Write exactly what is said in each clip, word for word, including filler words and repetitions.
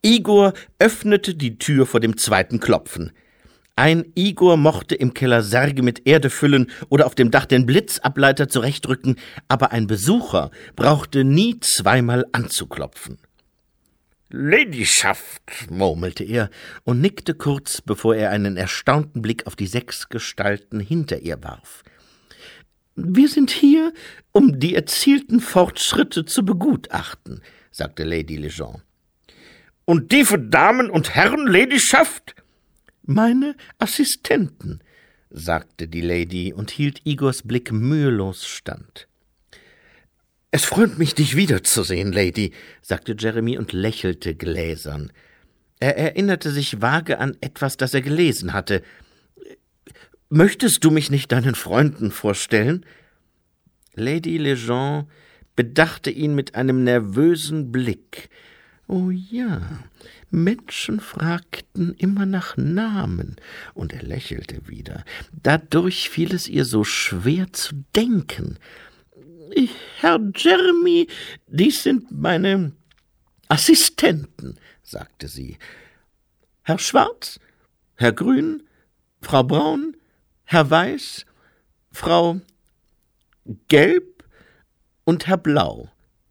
Igor öffnete die Tür vor dem zweiten Klopfen. Ein Igor mochte im Keller Särge mit Erde füllen oder auf dem Dach den Blitzableiter zurechtrücken, aber ein Besucher brauchte nie zweimal anzuklopfen. »Ladyschaft«, murmelte er und nickte kurz, bevor er einen erstaunten Blick auf die sechs Gestalten hinter ihr warf. »Wir sind hier, um die erzielten Fortschritte zu begutachten«, sagte Lady Legend. »Und die für Damen und Herren, Ladyschaft?« »Meine Assistenten«, sagte die Lady und hielt Igors Blick mühelos stand. »Es freut mich, dich wiederzusehen, Lady«, sagte Jeremy und lächelte gläsern. Er erinnerte sich vage an etwas, das er gelesen hatte. »Möchtest du mich nicht deinen Freunden vorstellen?« Lady Legend bedachte ihn mit einem nervösen Blick. »Oh ja, Menschen fragten immer nach Namen«, und er lächelte wieder. Dadurch fiel es ihr so schwer zu denken. »Herr Jeremy, dies sind meine Assistenten«, sagte sie. »Herr Schwarz, Herr Grün, Frau Braun, Herr Weiß, Frau Gelb und Herr Blau.«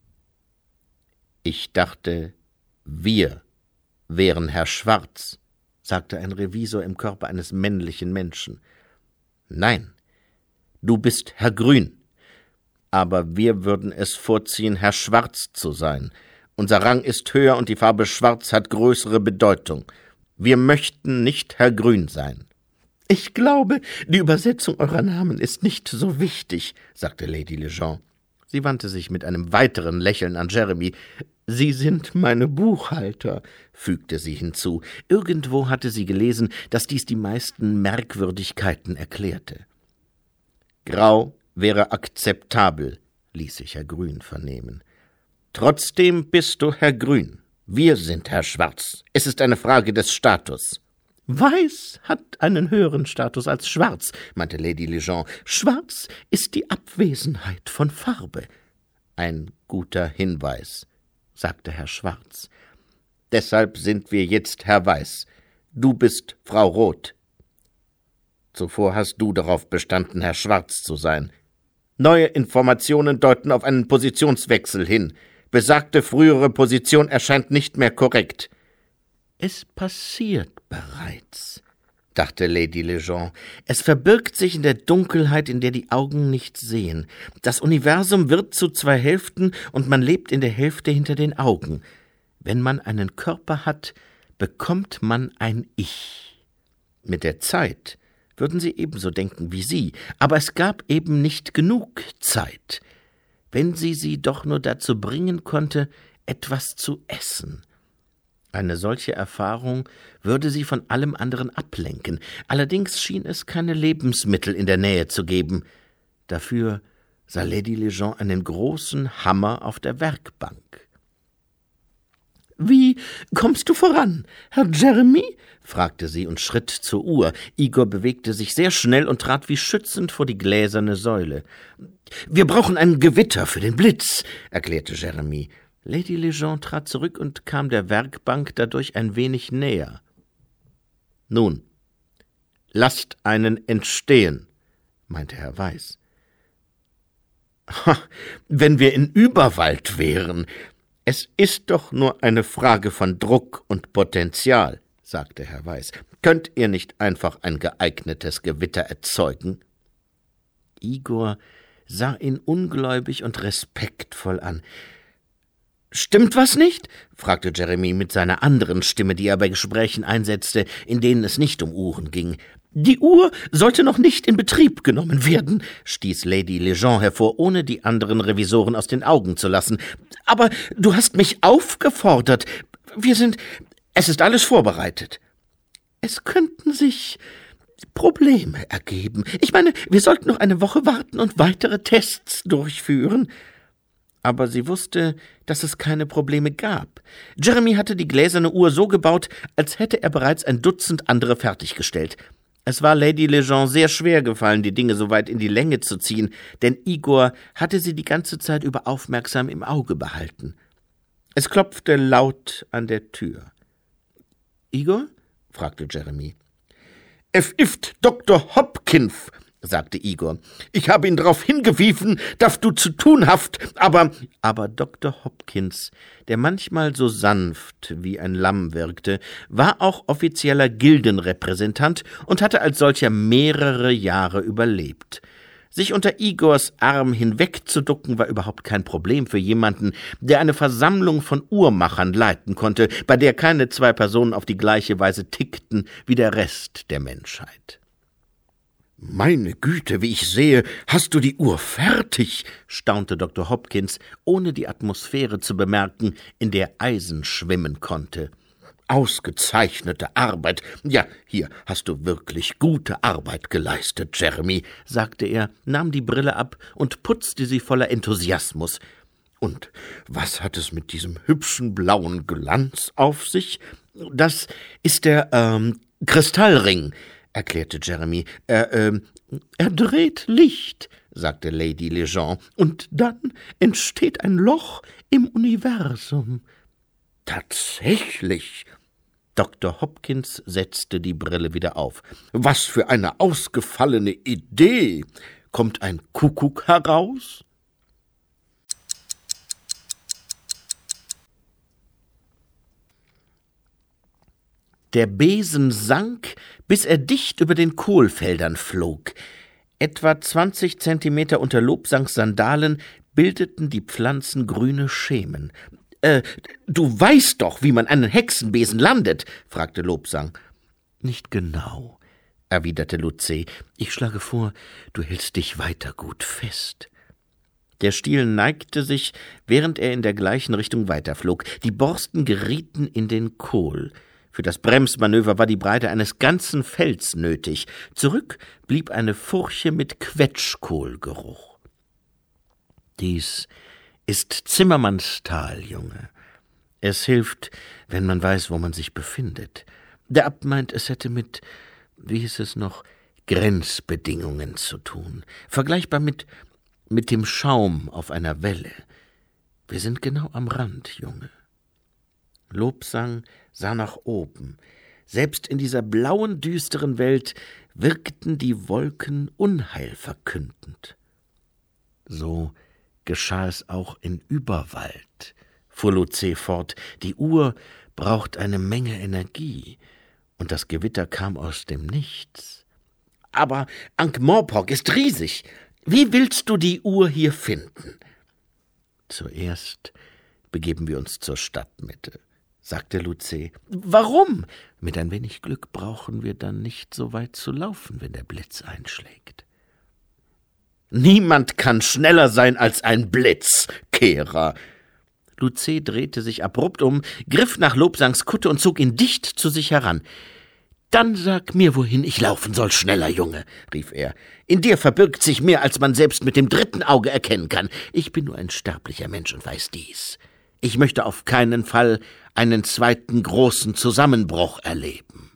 »Ich dachte, wir wären Herr Schwarz«, sagte ein Revisor im Körper eines männlichen Menschen. »Nein, du bist Herr Grün. Aber wir würden es vorziehen, Herr Schwarz zu sein. Unser Rang ist höher und die Farbe Schwarz hat größere Bedeutung. Wir möchten nicht Herr Grün sein.« »Ich glaube, die Übersetzung eurer Namen ist nicht so wichtig«, sagte Lady Legend. Sie wandte sich mit einem weiteren Lächeln an Jeremy. »Sie sind meine Buchhalter«, fügte sie hinzu. Irgendwo hatte sie gelesen, dass dies die meisten Merkwürdigkeiten erklärte. »Grau wäre akzeptabel«, ließ sich Herr Grün vernehmen. »Trotzdem bist du Herr Grün. Wir sind Herr Schwarz. Es ist eine Frage des Status.« »Weiß hat einen höheren Status als Schwarz«, meinte Lady Legend. »Schwarz ist die Abwesenheit von Farbe.« »Ein guter Hinweis«, sagte Herr Schwarz. »Deshalb sind wir jetzt Herr Weiß. Du bist Frau Roth. Zuvor hast du darauf bestanden, Herr Schwarz zu sein. Neue Informationen deuten auf einen Positionswechsel hin. Besagte frühere Position erscheint nicht mehr korrekt.« »Es passiert bereits«, dachte Lady Legend. »Es verbirgt sich in der Dunkelheit, in der die Augen nicht sehen. Das Universum wird zu zwei Hälften und man lebt in der Hälfte hinter den Augen. Wenn man einen Körper hat, bekommt man ein Ich. Mit der Zeit würden sie ebenso denken wie Sie, aber es gab eben nicht genug Zeit. Wenn sie sie doch nur dazu bringen konnte, etwas zu essen. Eine solche Erfahrung würde sie von allem anderen ablenken. Allerdings schien es keine Lebensmittel in der Nähe zu geben. Dafür sah Lady Legend einen großen Hammer auf der Werkbank. »Wie kommst du voran, Herr Jeremy?« fragte sie und schritt zur Uhr. Igor bewegte sich sehr schnell und trat wie schützend vor die gläserne Säule. »Wir brauchen ein Gewitter für den Blitz«, erklärte Jeremy. Lady Legend trat zurück und kam der Werkbank dadurch ein wenig näher. »Nun, lasst einen entstehen«, meinte Herr Weiß. »Ha, wenn wir in Überwald wären! Es ist doch nur eine Frage von Druck und Potenzial«, sagte Herr Weiß. »Könnt ihr nicht einfach ein geeignetes Gewitter erzeugen?« Igor sah ihn ungläubig und respektvoll an. »Stimmt was nicht?« fragte Jeremy mit seiner anderen Stimme, die er bei Gesprächen einsetzte, in denen es nicht um Uhren ging. »Die Uhr sollte noch nicht in Betrieb genommen werden«, stieß Lady Legend hervor, ohne die anderen Revisoren aus den Augen zu lassen. »Aber du hast mich aufgefordert. Wir sind... Es ist alles vorbereitet.« »Es könnten sich Probleme ergeben. Ich meine, wir sollten noch eine Woche warten und weitere Tests durchführen.« Aber sie wusste, dass es keine Probleme gab. Jeremy hatte die gläserne Uhr so gebaut, als hätte er bereits ein Dutzend andere fertiggestellt. Es war Lady Legend sehr schwer gefallen, die Dinge so weit in die Länge zu ziehen, denn Igor hatte sie die ganze Zeit über aufmerksam im Auge behalten. Es klopfte laut an der Tür. Igor?« fragte Jeremy. »Es ist Doktor Hopkins«, sagte Igor. »Ich habe ihn darauf hingewiesen, dass du zu tun hast, aber...« Aber Doktor Hopkins, der manchmal so sanft wie ein Lamm wirkte, war auch offizieller Gildenrepräsentant und hatte als solcher mehrere Jahre überlebt. Sich unter Igors Arm hinwegzuducken war überhaupt kein Problem für jemanden, der eine Versammlung von Uhrmachern leiten konnte, bei der keine zwei Personen auf die gleiche Weise tickten wie der Rest der Menschheit. »Meine Güte, wie ich sehe, hast du die Uhr fertig«, staunte Doktor Hopkins, ohne die Atmosphäre zu bemerken, in der Eisen schwimmen konnte. »Ausgezeichnete Arbeit. Ja, hier hast du wirklich gute Arbeit geleistet, Jeremy«, sagte er, nahm die Brille ab und putzte sie voller Enthusiasmus. »Und was hat es mit diesem hübschen blauen Glanz auf sich?« »Das ist der, ähm, Kristallring«, erklärte Jeremy. Er, ähm, er dreht Licht«, sagte Lady Legend, »und dann entsteht ein Loch im Universum.« »Tatsächlich?« Doktor Hopkins setzte die Brille wieder auf. »Was für eine ausgefallene Idee! Kommt ein Kuckuck heraus?« Der Besen sank, bis er dicht über den Kohlfeldern flog. Etwa zwanzig Zentimeter unter Lobsangs Sandalen bildeten die Pflanzen grüne Schemen. »Äh, du weißt doch, wie man einen Hexenbesen landet«, fragte Lobsang. »Nicht genau«, erwiderte Lucé. »Ich schlage vor, du hältst dich weiter gut fest.« Der Stiel neigte sich, während er in der gleichen Richtung weiterflog. Die Borsten gerieten in den Kohl. Für das Bremsmanöver war die Breite eines ganzen Felds nötig. Zurück blieb eine Furche mit Quetschkohlgeruch. »Dies ist Zimmermannstal, Junge. Es hilft, wenn man weiß, wo man sich befindet. Der Abt meint, es hätte mit, wie hieß es noch, Grenzbedingungen zu tun. Vergleichbar mit, mit dem Schaum auf einer Welle. Wir sind genau am Rand, Junge.« Lobsang sah nach oben. Selbst in dieser blauen, düsteren Welt wirkten die Wolken unheilverkündend. »So geschah es auch in Überwald«, fuhr Lucé fort. »Die Uhr braucht eine Menge Energie, und das Gewitter kam aus dem Nichts.« »Aber Ankh-Morpork ist riesig. Wie willst du die Uhr hier finden?« »Zuerst begeben wir uns zur Stadtmitte«, sagte Lucé. »Warum?« »Mit ein wenig Glück brauchen wir dann nicht so weit zu laufen, wenn der Blitz einschlägt.« »Niemand kann schneller sein als ein Blitz, Kehrer!« Lucé drehte sich abrupt um, griff nach Lobsangs Kutte und zog ihn dicht zu sich heran. »Dann sag mir, wohin ich laufen soll, schneller Junge«, rief er. »In dir verbirgt sich mehr, als man selbst mit dem dritten Auge erkennen kann. Ich bin nur ein sterblicher Mensch und weiß dies. Ich möchte auf keinen Fall einen zweiten großen Zusammenbruch erleben.«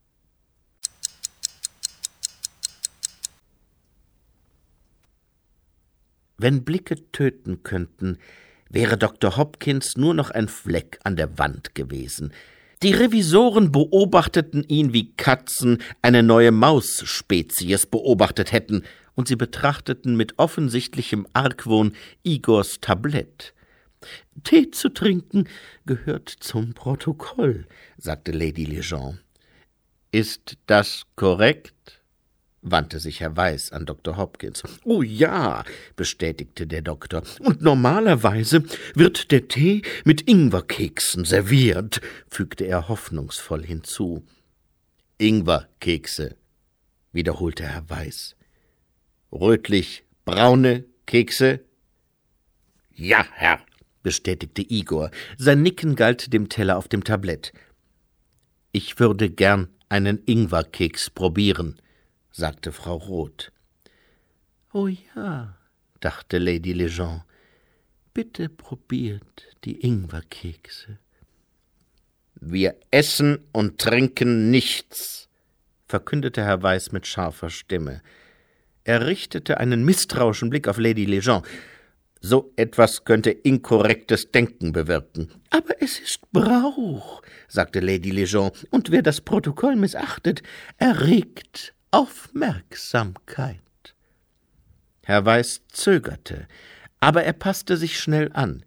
Wenn Blicke töten könnten, wäre Doktor Hopkins nur noch ein Fleck an der Wand gewesen. Die Revisoren beobachteten ihn, wie Katzen eine neue Mausspezies beobachtet hätten, und sie betrachteten mit offensichtlichem Argwohn Igors Tablett. »Tee zu trinken gehört zum Protokoll«, sagte Lady Legend. »Ist das korrekt?« wandte sich Herr Weiß an Doktor Hopkins. »Oh ja«, bestätigte der Doktor, »und normalerweise wird der Tee mit Ingwerkeksen serviert«, fügte er hoffnungsvoll hinzu. »Ingwerkekse«, wiederholte Herr Weiß. »Rötlich-braune Kekse?« »Ja, Herr«, bestätigte Igor. Sein Nicken galt dem Teller auf dem Tablett. »Ich würde gern einen Ingwerkeks probieren«, sagte Frau Roth. »Oh ja«, dachte Lady Legend, »bitte probiert die Ingwerkekse.« »Wir essen und trinken nichts«, verkündete Herr Weiß mit scharfer Stimme. Er richtete einen misstrauischen Blick auf Lady Legend. So etwas könnte inkorrektes Denken bewirken. »Aber es ist Brauch«, sagte Lady Lejeune, »und wer das Protokoll missachtet, erregt Aufmerksamkeit.« Herr Weiss zögerte, aber er passte sich schnell an.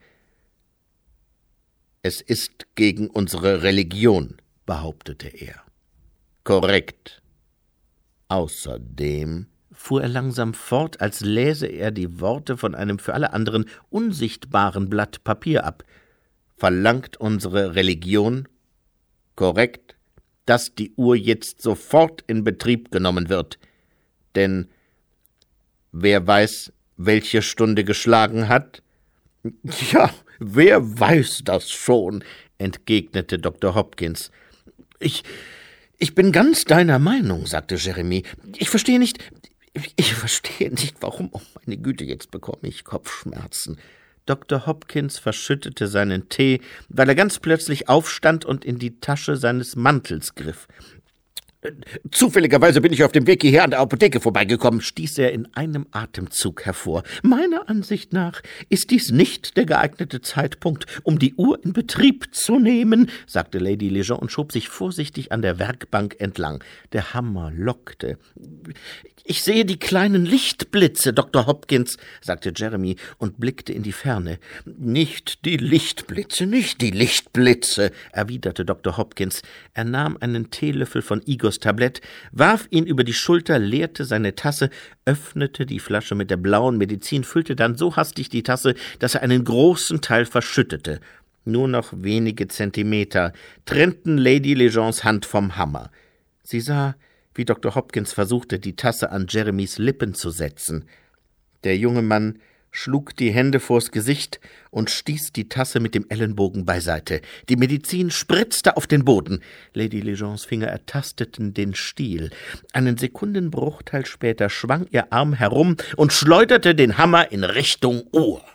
»Es ist gegen unsere Religion«, behauptete er. »Korrekt. Außerdem«, fuhr er langsam fort, als läse er die Worte von einem für alle anderen unsichtbaren Blatt Papier ab, »verlangt unsere Religion, korrekt, dass die Uhr jetzt sofort in Betrieb genommen wird. Denn wer weiß, welche Stunde geschlagen hat?« »Ja, wer weiß das schon«, entgegnete Doktor Hopkins. »Ich, ich bin ganz deiner Meinung«, sagte Jeremy. »Ich verstehe nicht, ich verstehe nicht, warum, oh meine Güte, jetzt bekomme ich Kopfschmerzen.« Doktor Hopkins verschüttete seinen Tee, weil er ganz plötzlich aufstand und in die Tasche seines Mantels griff. »Zufälligerweise bin ich auf dem Weg hierher an der Apotheke vorbeigekommen«, stieß er in einem Atemzug hervor. »Meiner Ansicht nach ist dies nicht der geeignete Zeitpunkt, um die Uhr in Betrieb zu nehmen«, sagte Lady Lejeune und schob sich vorsichtig an der Werkbank entlang. Der Hammer lockte. »Ich sehe die kleinen Lichtblitze, Doktor Hopkins«, sagte Jeremy und blickte in die Ferne. »Nicht die Lichtblitze, nicht die Lichtblitze«, erwiderte Doktor Hopkins. Er nahm einen Teelöffel von Igors Tablett, warf ihn über die Schulter, leerte seine Tasse, öffnete die Flasche mit der blauen Medizin, füllte dann so hastig die Tasse, dass er einen großen Teil verschüttete. Nur noch wenige Zentimeter trennten Lady Legends Hand vom Hammer. Sie sah, wie Doktor Hopkins versuchte, die Tasse an Jeremys Lippen zu setzen. Der junge Mann schlug die Hände vors Gesicht und stieß die Tasse mit dem Ellenbogen beiseite. Die Medizin spritzte auf den Boden. Lady Legends Finger ertasteten den Stiel. Einen Sekundenbruchteil später schwang ihr Arm herum und schleuderte den Hammer in Richtung Uhr.